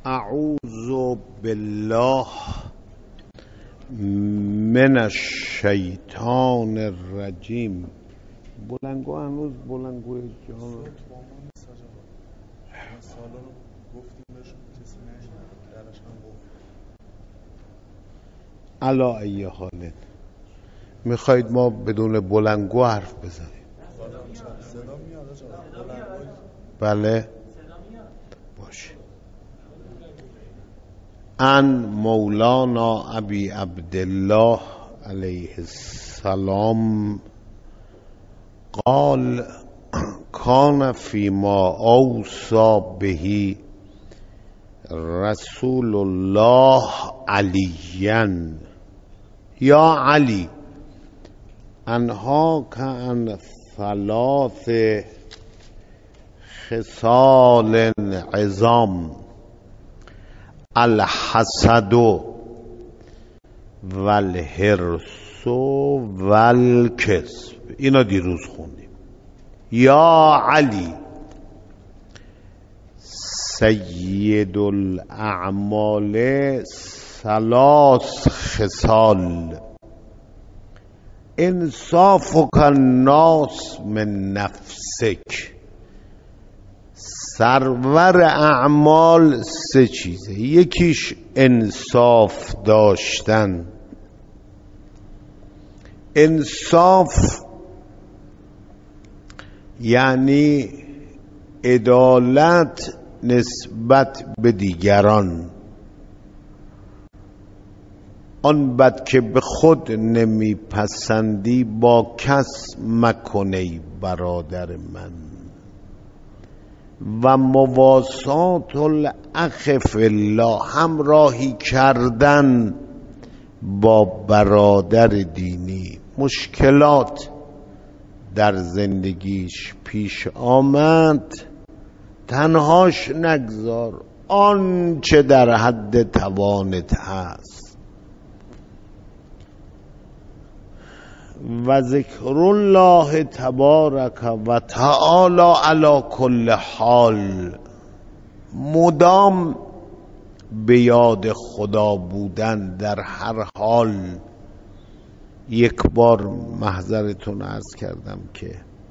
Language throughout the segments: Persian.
اعوذ بالله من الشیطان الرجیم. بلنگو هنوز بلنگوی جان علا ای حالت میخواید ما بدون بلنگو حرف بزنیم؟ بله باشه. ان مولانا ابی عبدالله علیه السلام قال کان فیما اوصی به رسول الله علیا یا علی انها کان ثلاث خصال عظام الحسد والحرص والکذب. اینا دیروز خوندیم. یا علی سید الاعمال ثلاث خصال انصافک الناس من نفسک. سرور اعمال سه چیزه. یکیش انصاف داشتن. انصاف یعنی عدالت نسبت به دیگران. آن بد که به خود نمیپسندی با کس مکنی برادر من. و مواسات الاخ فی الله، همراهی کردن با برادر دینی. مشکلات در زندگیش پیش آمد تنهاش نگذار، آنچه در حد توانت هست. و ذکر الله تبارک و تعالی علی کل حال، مدام به یاد خدا بودن در هر حال. یک بار محضرتون عرض کردم که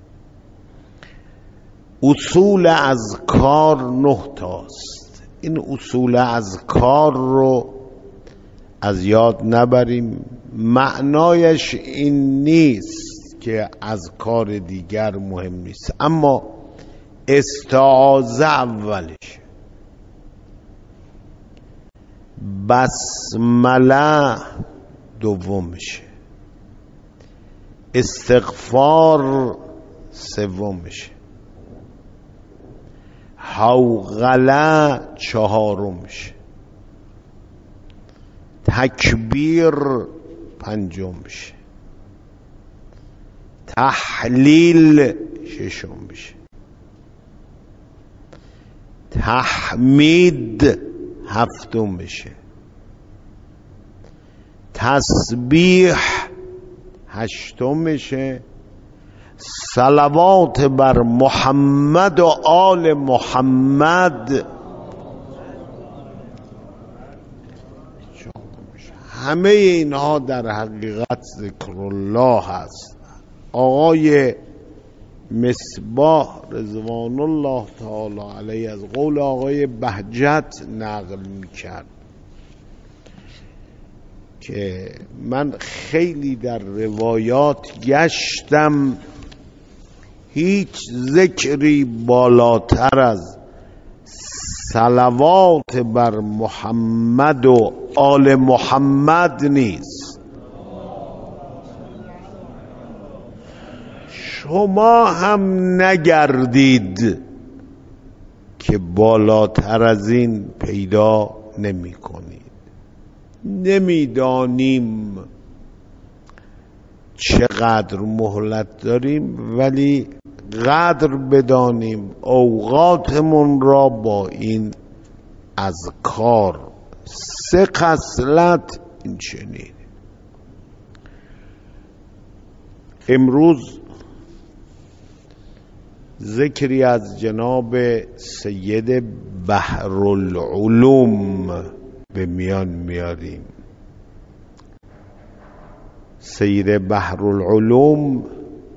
اصول اذکار 9 تاست. این اصول اذکار رو از یاد نبریم. معنایش این نیست که اذکار دیگر مهم نیست، اما استعاذه اولش، بسمله دومشه، استغفار سومشه، حوقله چهارمشه، تکبیر پنجمشه، تحلیل ششمشه، تحمید هفتمشه، تسبیح هشتمشه، صلوات بر محمد و آل محمد. همه اینها در حقیقت ذکر الله هست. آقای مصباح رضوان الله تعالی علیه از قول آقای بهجت نقل میکرد که من خیلی در روایات گشتم، هیچ ذکری بالاتر از صلوات بر محمد و آل محمد نیست. شما هم نگردید که بالاتر از این پیدا نمی کنید. نمیدانیم چقدر مهلت داریم، ولی قدر بدانیم اوقاتمون را با این اذکار. 3 خصلت این چنین. امروز ذکری از جناب سید بحرالعلوم به میان میاریم. سید بحرالعلوم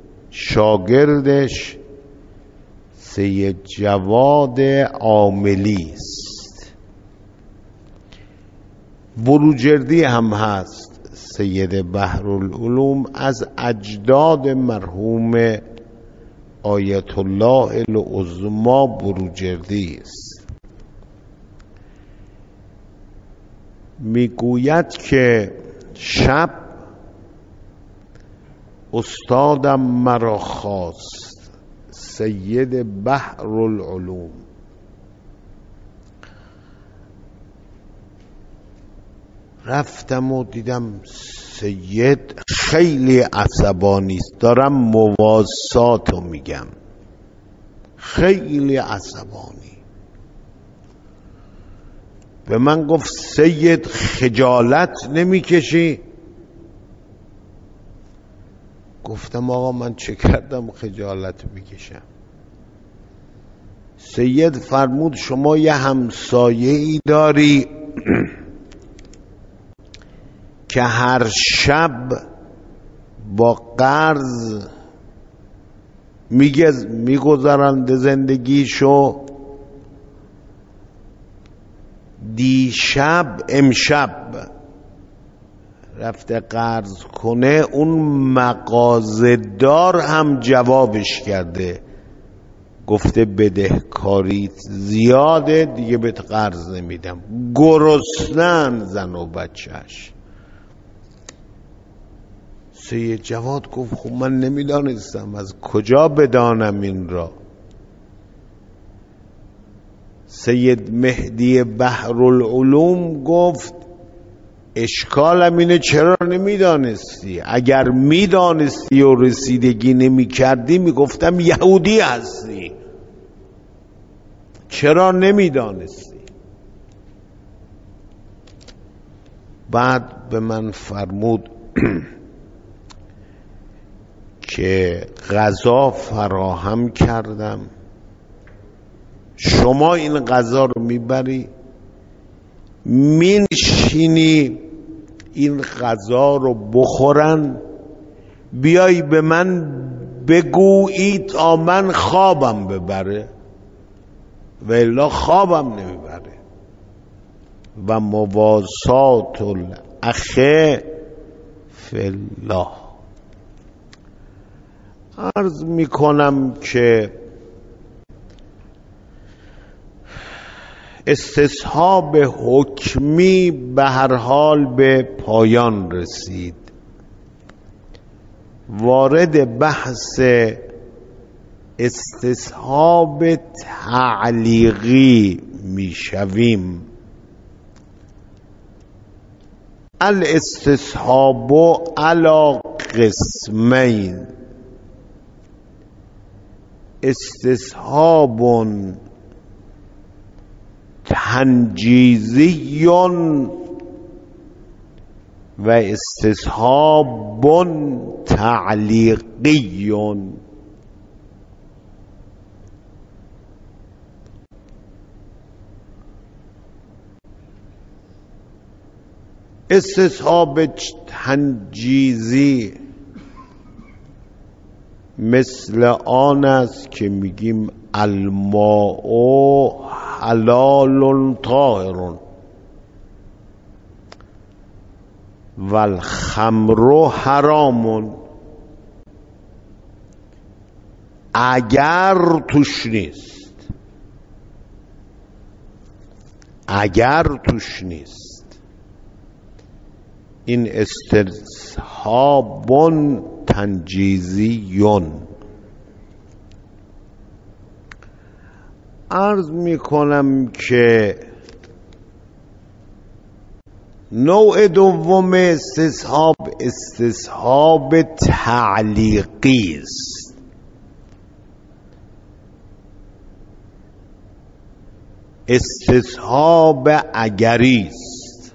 شاگردش سید جواد عاملی است. بروجردی هم هست. سید بحرالعلوم از اجداد مرحوم آیت الله العظمی بروجردی است. میگوید که شب استادم مرا خواست، سید بحرالعلوم. رفتم و دیدم سید خیلی عصبانی است. دارم مواساتو میگم، خیلی عصبانی. به من گفت سید خجالت نمیکشی؟ گفتم آقا من چه کردم خجالت میکشم؟ سید فرمود شما یه همسایه‌ای داری که هر شب با قرض میگذرند زندگیشو، دیشب امشب رفته قرض کنه، اون مغازه‌دار هم جوابش کرده، گفته بدهکاریت زیاده دیگه بهت قرض نمیدم. گرسنن زن و بچهش. سید جواد گفت خب من نمیدانستم، از کجا بدانم این را؟ سید مهدی بحرالعلوم گفت اشکالم اینه چرا نمیدانستی؟ اگر میدانستی و رسیدگی نمیکردی میگفتم یهودی هستی. چرا نمیدانستی؟ بعد به من فرمود که غذا فراهم کردم، شما این غذا رو میبری مینشینی این غذا رو بخورن، بیای به من بگویی تا من خوابم ببره، و الا خوابم نمیبره. و مواسات الاخ فی الله. عرض میکنم که استصحاب حکمی به هر حال به پایان رسید. وارد بحث استصحاب تعلیقی میشویم. الاستصحاب علی قسمین: استصحاب تنجیزی و استصحاب تعلیقی. استصحاب تنجیزی مثل آن است که میگیم الماء حلال طاهر و الخمر حرام، اگر توش نیست، اگر توش نیست. این استصحاب تنجیزیون. عرض میکنم که نوع دوم استصحاب استصحاب تعلیقی است. استصحاب اگری است.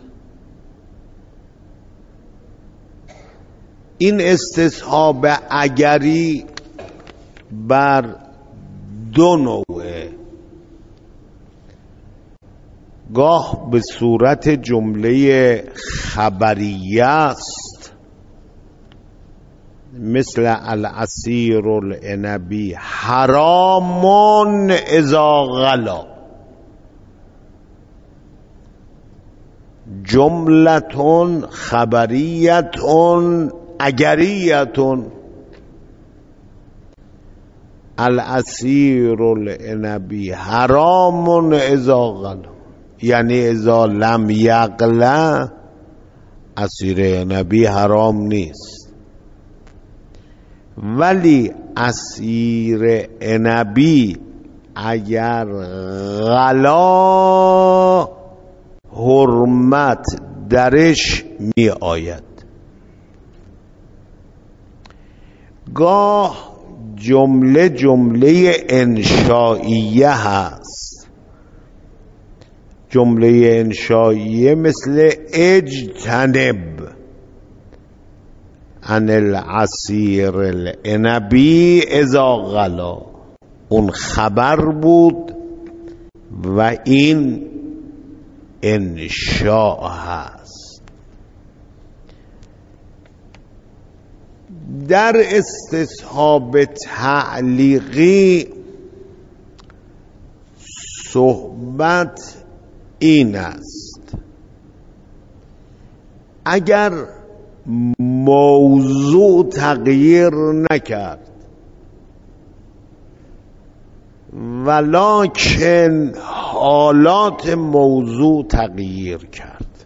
این استصحاب اگری بر دو نوعه، گاه به صورت جمله خبریه است، مثل العصیر العنبی حرام اذا غلا، جملتون خبریتون اگریتون. العصیر العنبی حرام اذا غلا، یعنی اذا لم یغلا عصیر عنبی حرام نیست، ولی عصیر عنبی اگر غلا حرمت درش می آید. گاه جمله انشائیه هست، جمله انشائیه مثل اجتنب عن العصیر العنبی اذا غلا، اون خبر بود و این انشاء هست. در استصحاب تعلیقی صحبت این است اگر موضوع تغییر نکرد ولکن حالات موضوع تغییر کرد.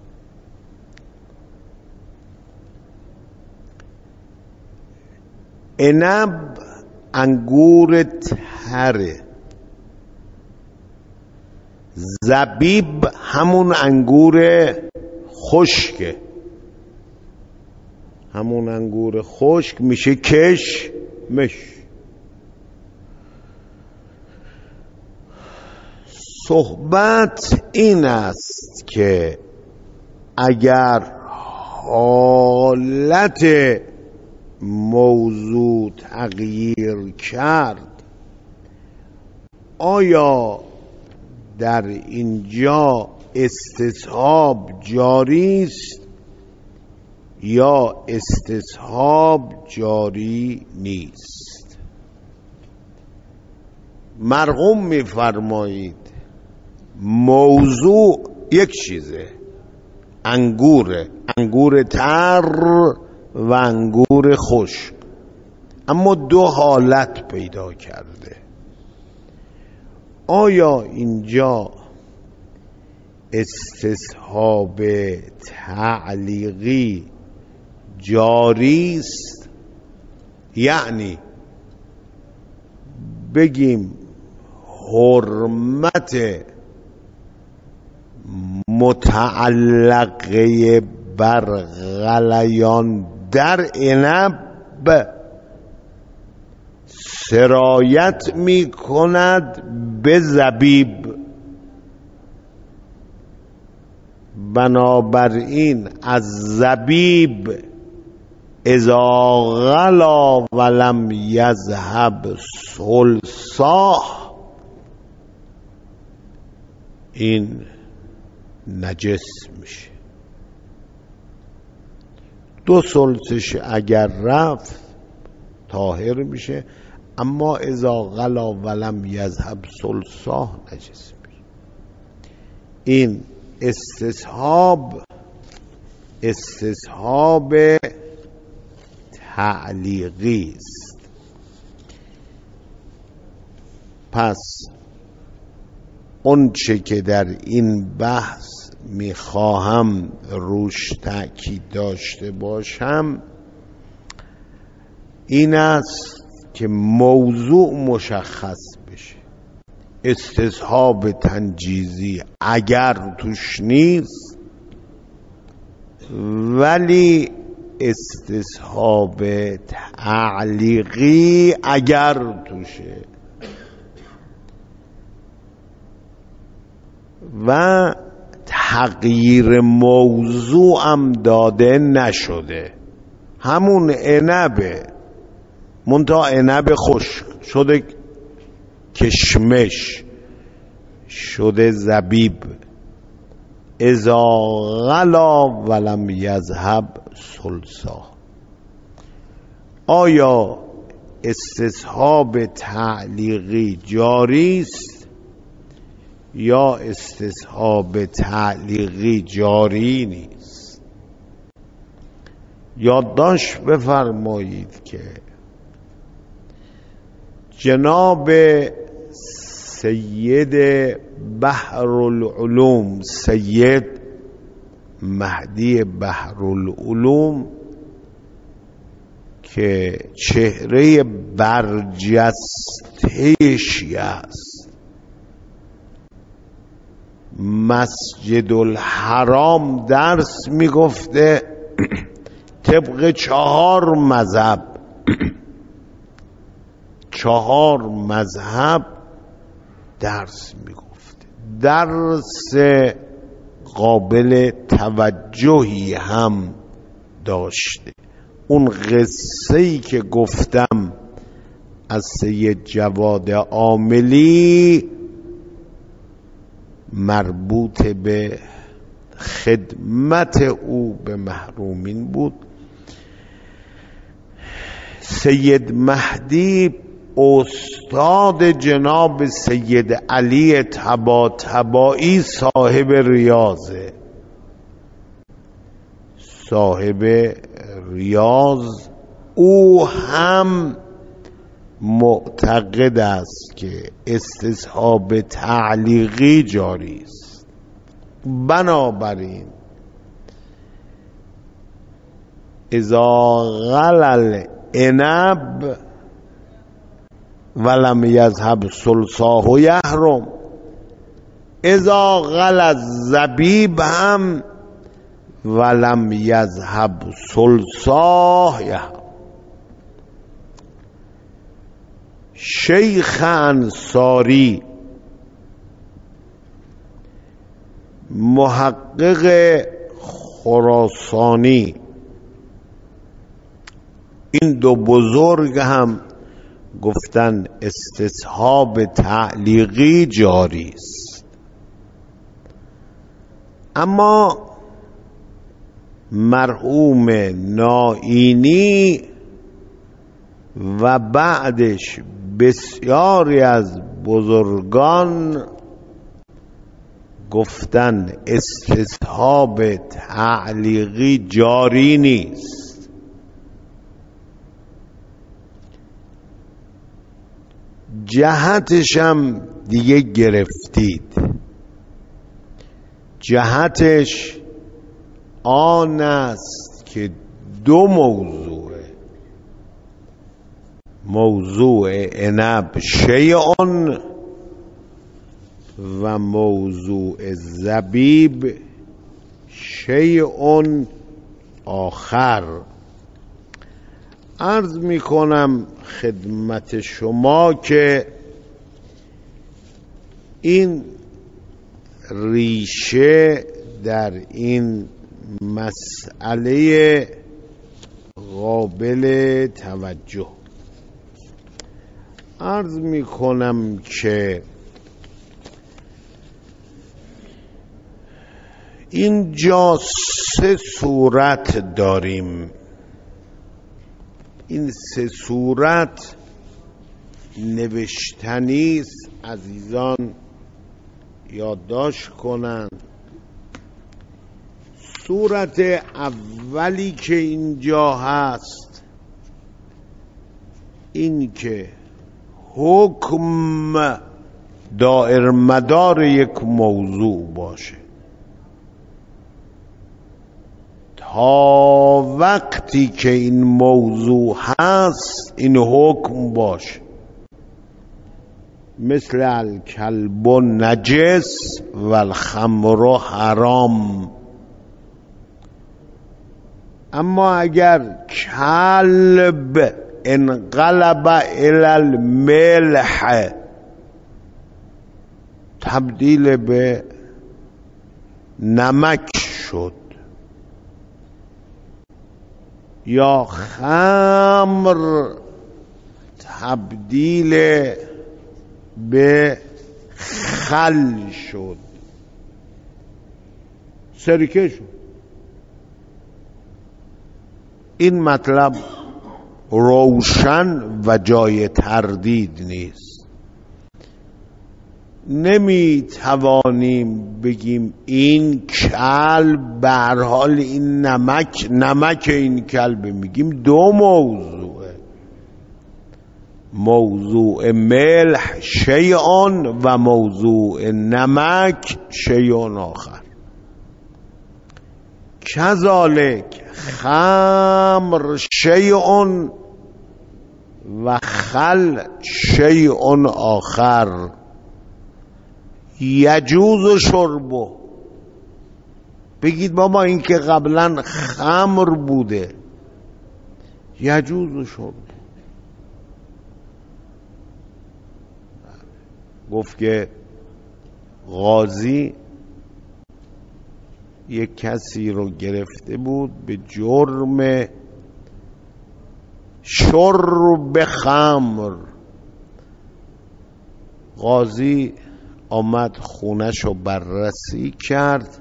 عنب انگور تره، زبیب همون انگور خشکه، همون انگور خشک میشه کشمش. صحبت این است که اگر حالت موضوع تغییر کرد، آیا در اینجا استصحاب جاری است یا استصحاب جاری نیست؟ مرحوم می‌فرمایید موضوع یک چیزه، انگور تر و انگور خشک، اما دو حالت پیدا کرده. آیا اینجا استصحاب تعلیقی جاری است؟ یعنی بگیم حرمت متعلقه بر غلیان در عنب سرایت می کند به زبیب، بنابراین از زبیب اذا غلا ولم یذهب ثلثاه این نجس میشه. دو ثلثش اگر رفت طاهر میشه، اما اذا غلا ولم یذهب ثلثاه نجس میشه. این استصحاب تعلیقی است. پس اون چه که در این بحث میخواهم روش تأکید داشته باشم این است که موضوع مشخص بشه. استصحاب تنجیزی اگر توش نیست، ولی استصحاب تعلیقی اگر توشه و تغییر موضوع هم داده نشده، همون عنبه منتها عنب خشک شده کشمش شده زبیب، اذا غلا ولم یذهب سلسا. آیا استصحاب تعلیقی جاری است یا استصحاب تعلیقی جاری نیست؟ یادداشت بفرمایید که جناب سید بحرالعلوم، سید مهدی بحرالعلوم که چهره برجسته شیعه است، مسجد الحرام درس میگفته طبق 4 مذهب، 4 مذهب درس میگفته. درس قابل توجهی هم داشته. اون قصه‌ای که گفتم از سید جواد عاملی مربوط به خدمت او به محرومین بود. سید مهدی استاد جناب سید علی طباطبایی صاحب ریاضه، صاحب ریاض. او هم معتقد است که استصحاب تعلیقی جاری است. بنابراین اذا غلل عنب ولم یذهب سلساه یحرم، اذا غلل زبیب هم ولم یذهب سلساه یحرم. شیخ انصاری محقق خراسانی، این دو بزرگ هم گفتن استصحاب تعلیقی جاری است. اما مرحوم نائینی و بعدش بسیاری از بزرگان گفتن استصحاب تعلیقی جاری نیست. جهتش هم دیگه گرفتید. جهتش آن است که 2 موضوعه. موضوع عنب شیئون و موضوع زبیب شیئون آخر. عرض می کنم خدمت شما که این ریشه در این مسئله قابل توجه. عرض می کنم که اینجا 3 صورت داریم. این 3 صورت نوشتنی است، عزیزان یادداشت کنند. صورت اولی که اینجا هست این که حکم دائر مدار یک موضوع باشه تا وقتی که این موضوع هست این حکم باشه. مثل الکلب نجس و الخمر حرام. اما اگر کلب انقلب الى الملح، تبدیل به نمک شد، یا خمر تبدیل به خل شد، سرکه شد. این مطلب روشن و جای تردید نیست. نمی توانیم بگیم این کلب به هر حال این نمک این کلب. میگیم دو موضوعه، موضوع ملح شیئون و موضوع نمک شیئون آخر. کذالک خمر شیئون و خل شیئون آخر یجوز شربه. بگید بابا این که قبلا خمر بوده، یجوز شربه. گفت که قاضی یک کسی رو گرفته بود به جرم شرب خمر. قاضی آمد خونش رو بررسی کرد،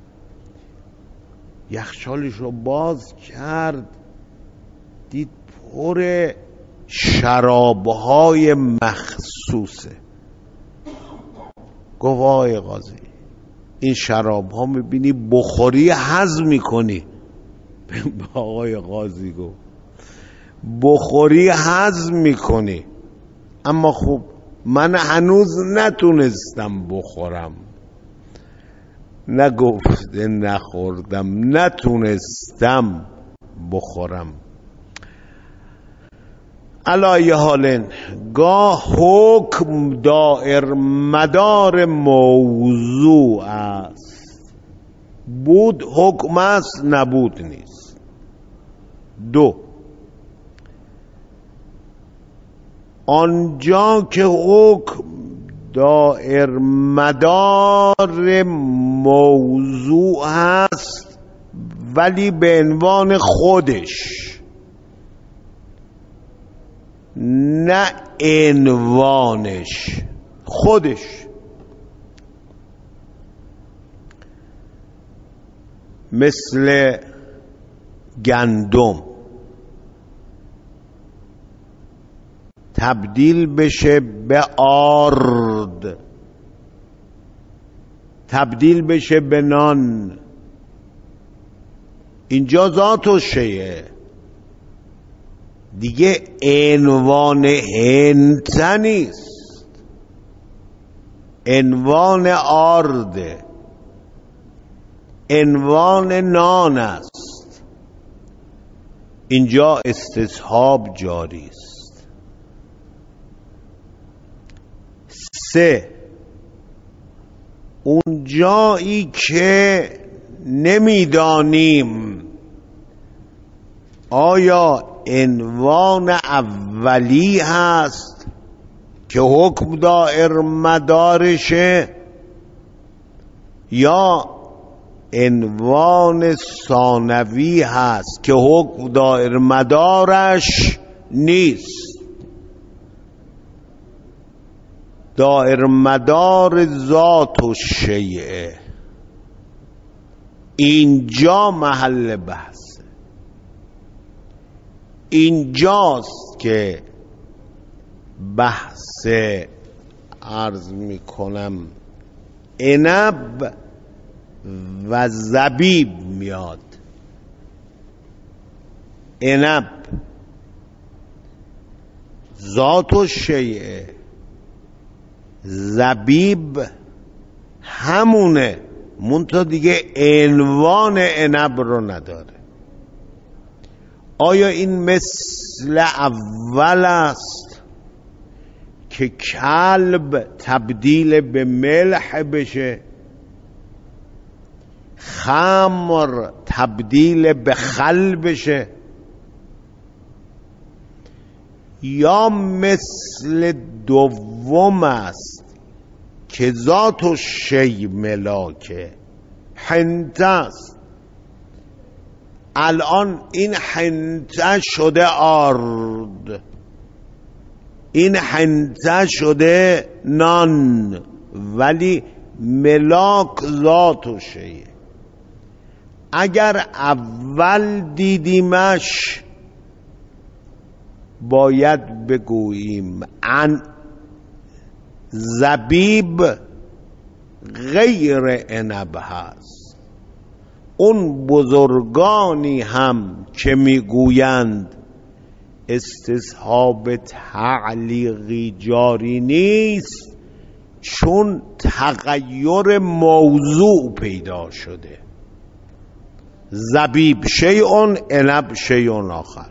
یخچالش رو باز کرد، دید پر شرابهای مخصوصه. گفت آقای قاضی این شراب ها میبینی بخوری هضم میکنی. به آقای قاضی گفت بخوری هضم میکنی، اما خب من هنوز نتونستم بخورم. نگفته نخوردم، نتونستم بخورم. علی حال گاه حکم دائر مدار موضوع است. بود حکم است، نبود نیست. دو، آنجا که حکم دائر مدار موضوع هست ولی به عنوان خودش، نه عنوانش، خودش. مثل گندم تبدیل بشه به آرد، تبدیل بشه به نان، اینجا ذات و شیء دیگه عنوان هنته نیست، عنوان آرده، عنوان نان است. اینجا استصحاب جاری است. سه، اون جایی که نمیدانیم آیا عنوان اولی هست که حکم دائر مدارشه یا عنوان ثانوی هست که حکم دائر مدارش نیست. دائر مدار ذات و شیء، اینجا محل بحث. اینجاست که بحث عرض میکنم عنب و زبیب میاد. عنب ذات و شیء، زبیب همونه، منتها دیگه عنوان عنب رو نداره. آیا این مثل اول است که کلب تبدیل به ملح بشه، خمر تبدیل به خل بشه، یا مثل دوم است که ذات و شی ملاکه حنطه است؟ الان این حنطه شده آرد، این حنطه شده نان، ولی ملاک ذات و شیء. اگر اول دیدیمش باید بگوییم عن زبیب غیر عنب هست. اون بزرگانی هم که میگویند استصحاب تعلیقی جاری نیست، چون تغییر موضوع پیدا شده. زبیب شیء، عنب شیء آخر.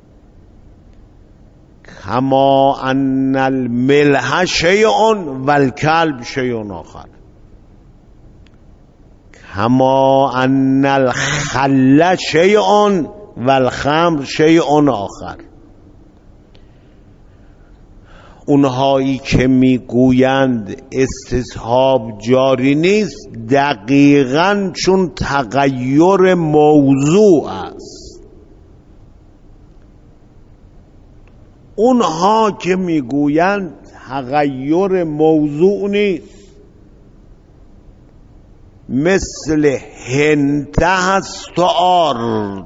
کما ان الملح شیء والکلب شیء آخر. کما ان الخل شیء والخمر شیء آخر. اونهایی که میگویند استصحاب جاری نیست، دقیقاً چون تغییر موضوع است. اونها که میگویند تغییر موضوع نیست، مثل هنته هست و آرد،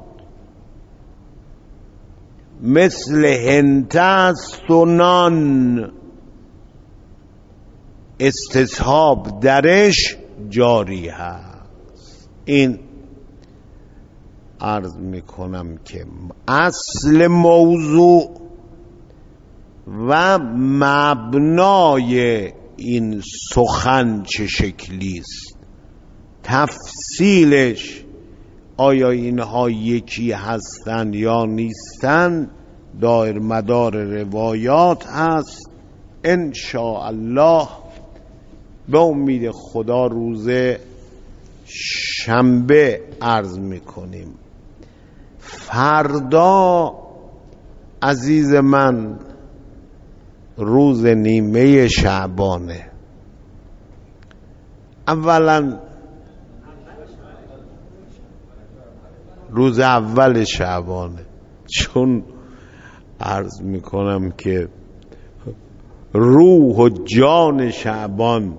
مثل هنته است و نان، استصحاب درش جاری هست. این عرض میکنم که اصل موضوع و مبنای این سخن چه شکلی است، تفصیلش آیا اینها یکی هستند یا نیستند دایر مدار روایات هست. ان شاء الله به امید خدا روز شنبه عرض میکنیم. فردا عزیز من روز نیمه شعبانه. اولا روز اول شعبانه، چون عرض میکنم که روح و جان شعبان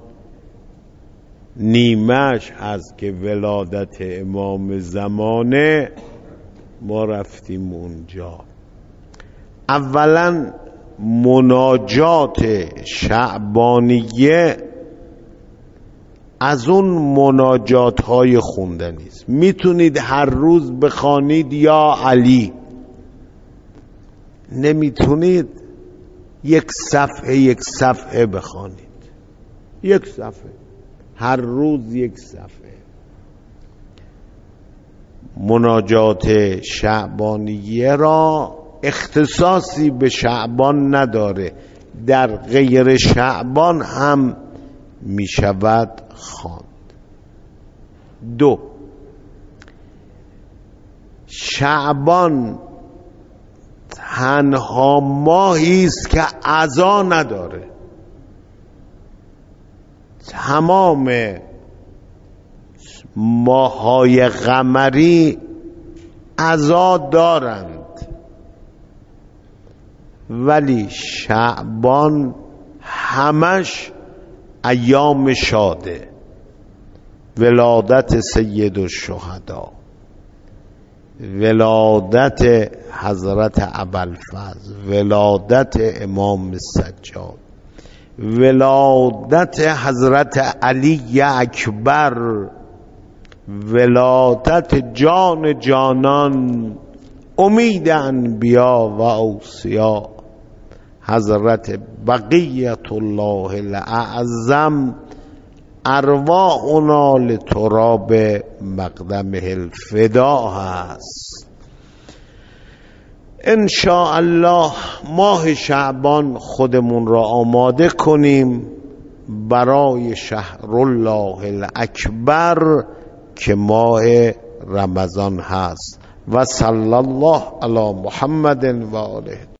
نیمهش هست که ولادت امام زمانه ما رفتیم اونجا. اولا مناجات شعبانیه از اون مناجات های خوندنی است. میتونید هر روز بخوانید یا علی، نمیتونید یک صفحه بخوانید، یک صفحه هر روز، یک صفحه. مناجات شعبانیه را اختصاصی به شعبان نداره، در غیر شعبان هم می شود خواند. 2. شعبان تنها ماهی است که عزا نداره. تمام ماه‌های قمری عزا دارند، ولی شعبان همش ایام شاده. ولادت سید الشهدا، ولادت حضرت ابوالفضل، ولادت امام سجاد، ولادت حضرت علی اکبر، ولادت جان جانان، امید انبیا و اوصیا، حضرت بقیت الله الاعظم، ارواحنا لتراب مقدمه الفدا هست. ان شاء الله ماه شعبان خودمون را آماده کنیم برای شهر الله الاکبر که ماه رمضان هست. و صلی الله علی محمد و آله.